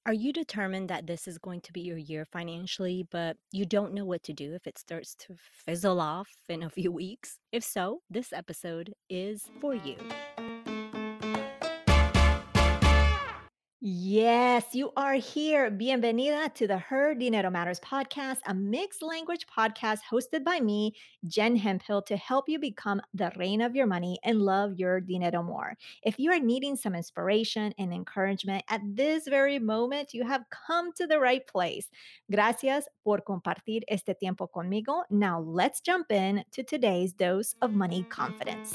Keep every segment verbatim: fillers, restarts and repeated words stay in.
Are you determined that this is going to be your year financially, but you don't know what to do if it starts to fizzle off in a few weeks? If so, this episode is for you. Yes, you are here. Bienvenida to the Her Dinero Matters podcast, a mixed language podcast hosted by me, Jen Hemphill, to help you become the reign of your money and love your dinero more. If you are needing some inspiration and encouragement at this very moment, you have come to the right place. Gracias por compartir este tiempo conmigo. Now let's jump in to today's dose of money confidence.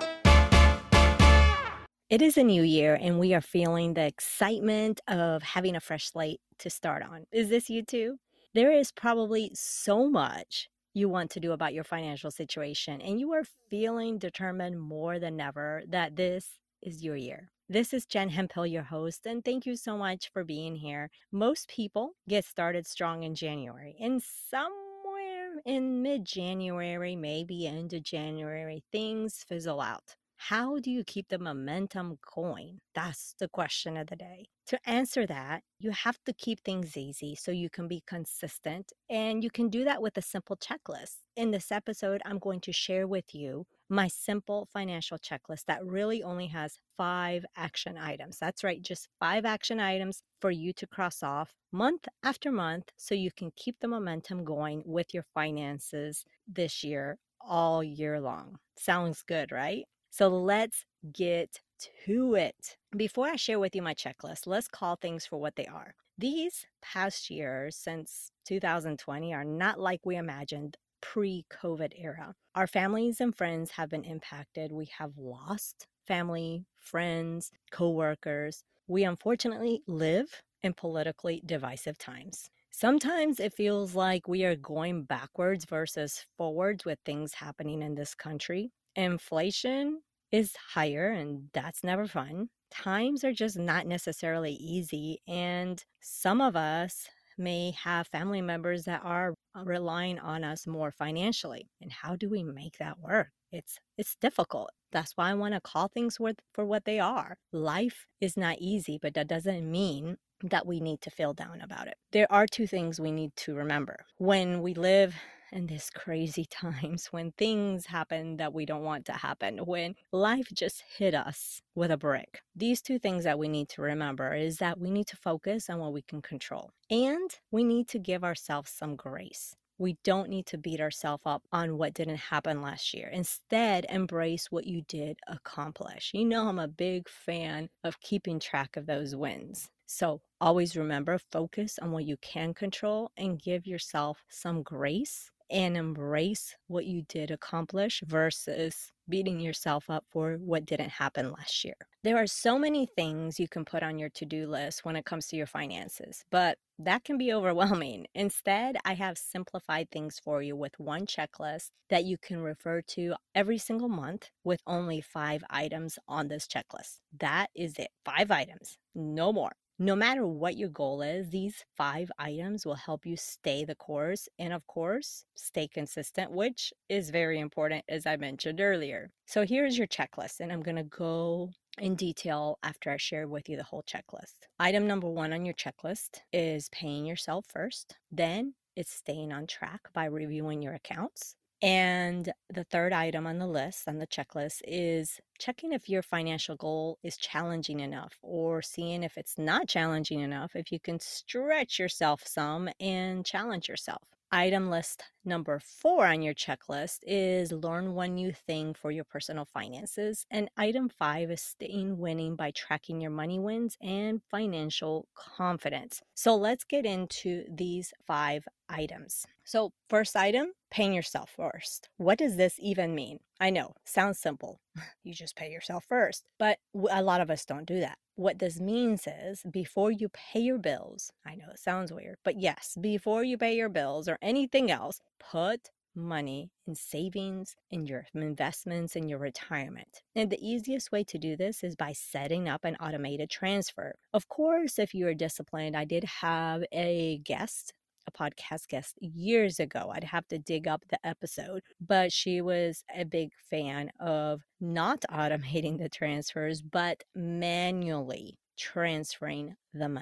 It is a new year, and we are feeling the excitement of having a fresh slate to start on. Is this you too? There is probably so much you want to do about your financial situation, and you are feeling determined more than ever that this is your year. This is Jen Hemphill, your host, and thank you so much for being here. Most people get started strong in January, and somewhere in mid January, maybe end of January, things fizzle out. How do you keep the momentum going? That's the question of the day. To answer that, you have to keep things easy so you can be consistent, and you can do that with a simple checklist. In this episode, I'm going to share with you my simple financial checklist that really only has five action items. That's right, just five action items for you to cross off month after month so you can keep the momentum going with your finances this year, all year long. Sounds good, right? So let's get to it. Before I share with you my checklist, let's call things for what they are. These past years since two thousand twenty are not like we imagined pre-COVID era. Our families and friends have been impacted. We have lost family, friends, coworkers. We unfortunately live in politically divisive times. Sometimes it feels like we are going backwards versus forwards with things happening in this country. Inflation is higher, and that's never fun. Times are just not necessarily easy, and some of us may have family members that are relying on us more financially. And how do we make that work? It's it's difficult. That's why I want to call things for, for what they are. Life is not easy, but that doesn't mean that we need to feel down about it. There are two things we need to remember. When we live in these crazy times, when things happen that we don't want to happen, when life just hit us with a brick, these two things that we need to remember is that we need to focus on what we can control, and we need to give ourselves some grace. We don't need to beat ourselves up on what didn't happen last year. Instead, embrace what you did accomplish. You know, I'm a big fan of keeping track of those wins. So always remember, focus on what you can control and give yourself some grace and embrace what you did accomplish versus beating yourself up for what didn't happen last year. There are so many things you can put on your to-do list when it comes to your finances, but that can be overwhelming. Instead, I have simplified things for you with one checklist that you can refer to every single month with only five items on this checklist. That is it. Five items, no more. No matter what your goal is, these five items will help you stay the course and, of course, stay consistent, which is very important, as I mentioned earlier. So here's your checklist, and I'm going to go in detail after I share with you the whole checklist. Item number one on your checklist is paying yourself first. Then it's staying on track by reviewing your accounts. And the third item on the list, on the checklist, is checking if your financial goal is challenging enough, or seeing if it's not challenging enough, if you can stretch yourself some and challenge yourself. Item list number four on your checklist is learn one new thing for your personal finances. And item five is staying winning by tracking your money wins and financial confidence. So let's get into these five items. So first item, paying yourself first. What does this even mean? I know, sounds simple. You just pay yourself first, but a lot of us don't do that. What this means is before you pay your bills, I know it sounds weird, but yes, before you pay your bills or anything else, put money in savings, in your investments, in your retirement. And the easiest way to do this is by setting up an automated transfer. Of course, if you are disciplined, I did have a guest a podcast guest years ago. I'd have to dig up the episode, but she was a big fan of not automating the transfers, but manually transferring the money.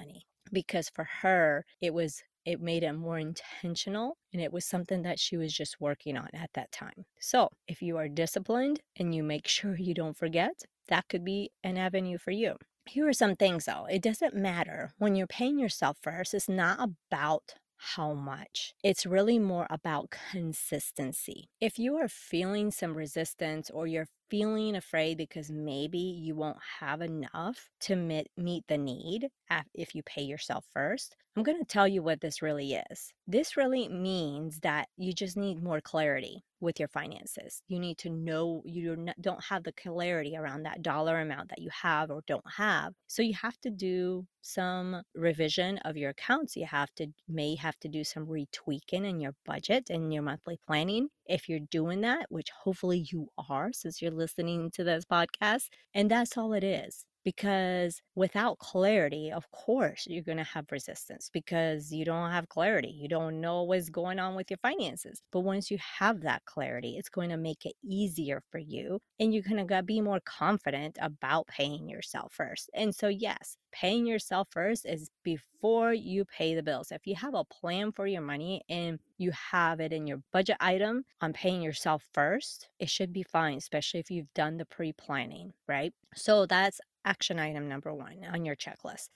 because for her, it was it made it more intentional and it was something that she was just working on at that time. So, if you are disciplined and you make sure you don't forget, that could be an avenue for you. Here are some things though. It doesn't matter when you're paying yourself first, it's not about how much. It's really more about consistency. If you are feeling some resistance or you're feeling afraid because maybe you won't have enough to meet, meet the need af- if you pay yourself first, I'm going to tell you what this really is. This really means that you just need more clarity with your finances. You need to know you don't have the clarity around that dollar amount that you have or don't have. So you have to do some revision of your accounts. You have to may have to do some retweaking in your budget and your monthly planning. If you're doing that, which hopefully you are since you're listening to this podcast, and that's all it is. Because without clarity, of course, you're going to have resistance because you don't have clarity. You don't know what's going on with your finances. But once you have that clarity, it's going to make it easier for you and you're going to be more confident about paying yourself first. And so, yes, paying yourself first is before you pay the bills. If you have a plan for your money and you have it in your budget item on paying yourself first, it should be fine, especially if you've done the pre-planning, right? So that's action item number one on your checklist.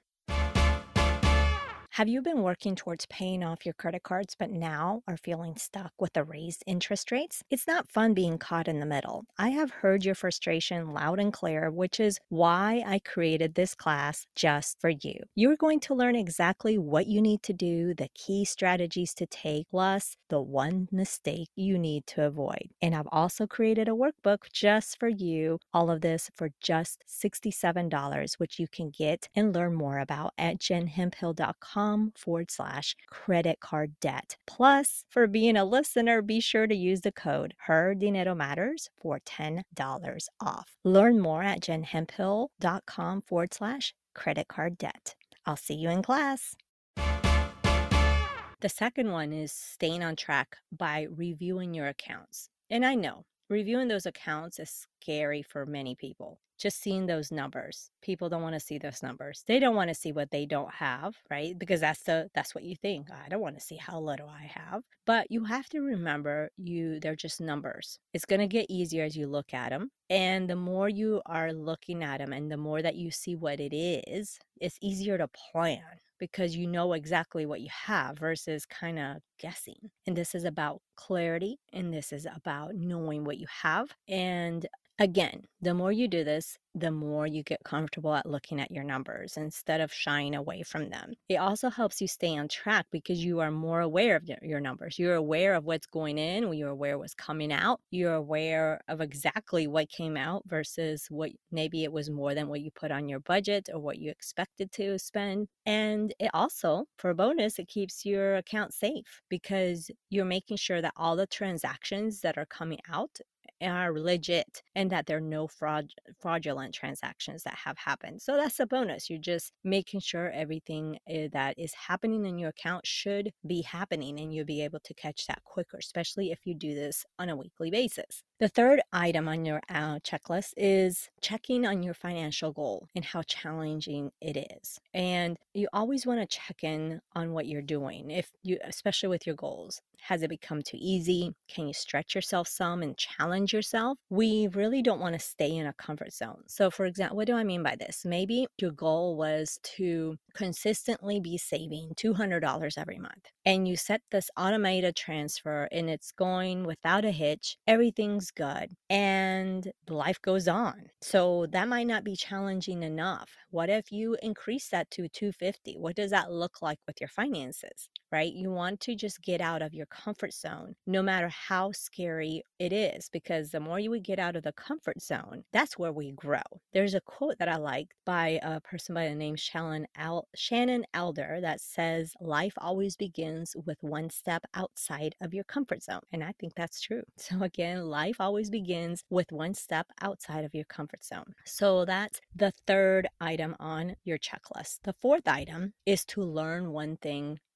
Have you been working towards paying off your credit cards but now are feeling stuck with the raised interest rates? It's not fun being caught in the middle. I have heard your frustration loud and clear, which is why I created this class just for you. You're going to learn exactly what you need to do, the key strategies to take, plus the one mistake you need to avoid. And I've also created a workbook just for you, all of this for just sixty-seven dollars, which you can get and learn more about at jenhemphill.com forward slash credit card debt. Plus, for being a listener, be sure to use the code Her Dinero Matters for ten dollars off. Learn more at jenhemphill.com forward slash credit card debt. I'll see you in class. The second one is staying on track by reviewing your accounts. And I know reviewing those accounts is scary for many people. Just seeing those numbers. People don't want to see those numbers. They don't want to see what they don't have, right? Because that's the that's what you think. I don't want to see how little I have. But you have to remember you they're just numbers. It's going to get easier as you look at them. And the more you are looking at them and the more that you see what it is, it's easier to plan because you know exactly what you have versus kind of guessing. And this is about clarity and this is about knowing what you have. And again, the more you do this, the more you get comfortable at looking at your numbers instead of shying away from them. It also helps you stay on track because you are more aware of your numbers. You're aware of what's going in, you're aware of what's coming out, you're aware of exactly what came out versus what maybe it was more than what you put on your budget or what you expected to spend. And it also, for a bonus, it keeps your account safe because you're making sure that all the transactions that are coming out are legit and that there are no fraud fraudulent transactions that have happened. So that's a bonus. You're just making sure everything that is happening in your account should be happening and you'll be able to catch that quicker, especially if you do this on a weekly basis. The third item on your uh, checklist is checking on your financial goal and how challenging it is. And you always want to check in on what you're doing, if you, especially with your goals. Has it become too easy? Can you stretch yourself some and challenge yourself? We really don't want to stay in a comfort zone. So, for example, what do I mean by this? Maybe your goal was to consistently be saving two hundred dollars every month, and you set this automated transfer and it's going without a hitch. Everything's good and life goes on. So that might not be challenging enough. What if you increase that to two hundred fifty dollars? What does that look like with your finances, right? You want to just get out of your comfort zone, no matter how scary it is, because the more you would get out of the comfort zone, that's where we grow. There's a quote that I like by a person by the name Shannon, Al- Shannon Elder that says, life always begins with one step outside of your comfort zone. And I think that's true. So again, life always begins with one step outside of your comfort zone. So that's the third item on your checklist. The fourth item is to learn one thing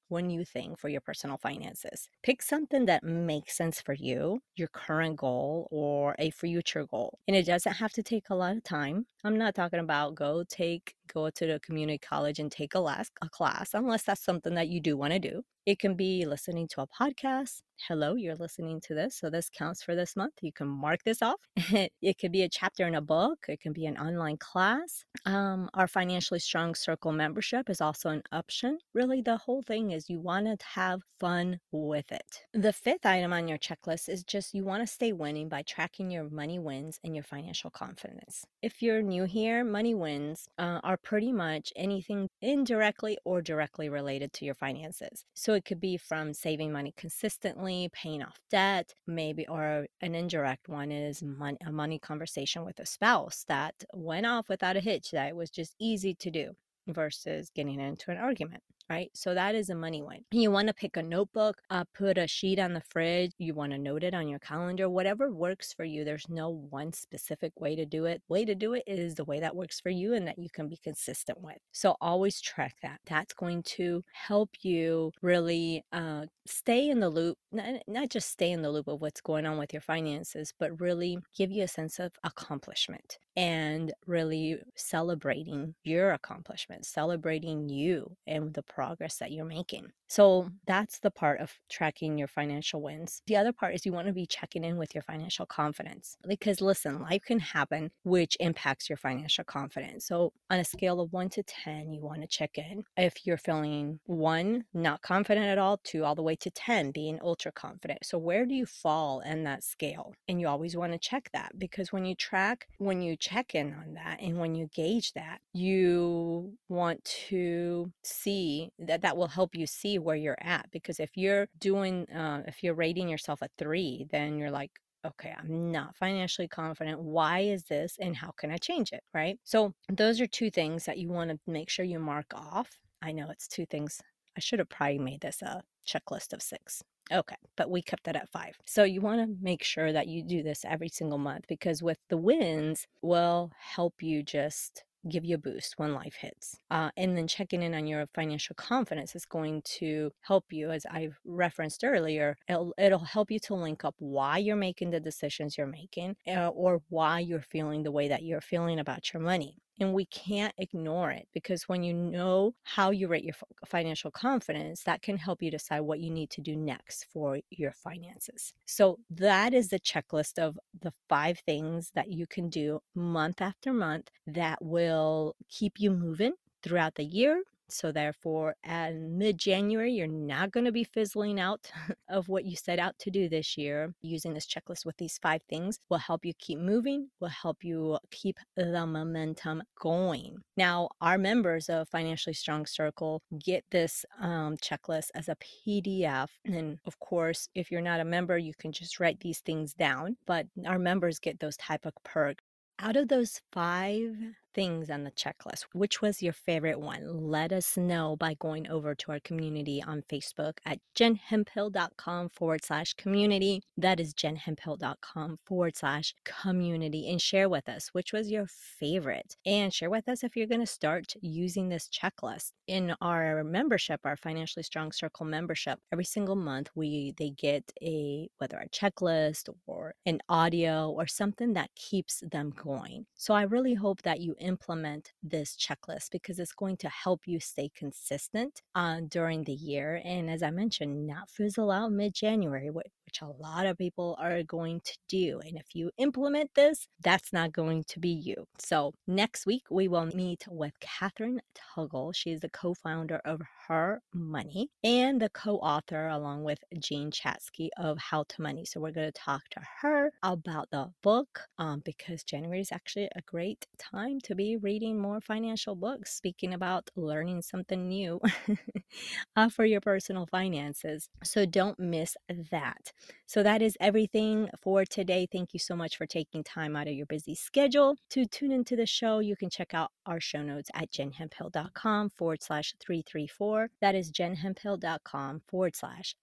one new thing for your personal finances. Pick something that makes sense for you, your current goal, or a future goal. And it doesn't have to take a lot of time. I'm not talking about go take, go to the community college and take a, last, a class, unless that's something that you do want to do. It can be listening to a podcast. Hello, you're listening to this, so this counts for this month. You can mark this off. It could be a chapter in a book. It can be an online class. Um, our Financially Strong Circle membership is also an option. Really, the whole thing is you want to have fun with it. The fifth item on your checklist is just you want to stay winning by tracking your money wins and your financial confidence. If you're new here, money wins uh, are pretty much anything indirectly or directly related to your finances. So it could be from saving money consistently, paying off debt, maybe, or an indirect one is money, a money conversation with a spouse that went off without a hitch, that it was just easy to do versus getting into an argument. Right? So that is a money win. You want to pick a notebook, uh, put a sheet on the fridge. You want to note it on your calendar, whatever works for you. There's no one specific way to do it. Way to do it is the way that works for you and that you can be consistent with. So always track that. That's going to help you really uh, stay in the loop, not, not just stay in the loop of what's going on with your finances, but really give you a sense of accomplishment and really celebrating your accomplishments, celebrating you and the progress that you're making. So that's the part of tracking your financial wins. The other part is you want to be checking in with your financial confidence, because listen, life can happen which impacts your financial confidence. So on a scale of one to ten, you want to check in. If you're feeling one, not confident at all, two, all the way to ten, being ultra confident. So where do you fall in that scale? And you always want to check that, because when you track, when you check in on that and when you gauge that, you want to see that that will help you see where you're at. Because if you're doing, uh, if you're rating yourself a three, then you're like, okay, I'm not financially confident. Why is this? And how can I change it? Right? So those are two things that you want to make sure you mark off. I know it's two things. I should have probably made this a checklist of six. Okay, but we kept it at five. So you want to make sure that you do this every single month, because with the wins will help you just give you a boost when life hits. Uh, and then checking in on your financial confidence is going to help you, as I've referenced earlier, it'll, it'll help you to link up why you're making the decisions you're making, uh, or why you're feeling the way that you're feeling about your money. And we can't ignore it, because when you know how you rate your financial confidence, that can help you decide what you need to do next for your finances. So that is the checklist of the five things that you can do month after month that will keep you moving throughout the year. So therefore, at mid-January, you're not going to be fizzling out of what you set out to do this year. Using this checklist with these five things will help you keep moving, will help you keep the momentum going. Now, our members of Financially Strong Circle get this um, checklist as a P D F. And of course, if you're not a member, you can just write these things down. But our members get those type of perks. Out of those five things on the checklist, which was your favorite one? Let us know by going over to our community on Facebook at jenhemphill.com forward slash community. That is jenhemphill.com forward slash community. And share with us which was your favorite. And share with us if you're going to start using this checklist. In our membership, our Financially Strong Circle membership, every single month we they get a, whether a checklist or an audio or something that keeps them going. So I really hope that you implement this checklist, because it's going to help you stay consistent uh, during the year. And as I mentioned, not fizzle out mid-January, which a lot of people are going to do. And if you implement this, that's not going to be you. So next week, we will meet with Catherine Tuggle. She is the co-founder of Her Money and the co-author, along with Jean Chatzky, of How to Money. So we're going to talk to her about the book, um, because January is actually a great time to be reading more financial books, speaking about learning something new uh, for your personal finances. So don't miss that. So that is everything for today. Thank you so much for taking time out of your busy schedule to tune into the show. You can check out our show notes at jenhemphill.com forward slash 334. That is jenhemphill.com forward slash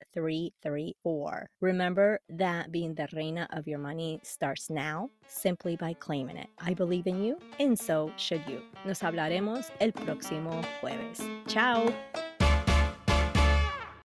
334. Remember that being the reina of your money starts now, simply by claiming it. I believe in you, and so should you. Nos hablaremos el próximo jueves. Ciao.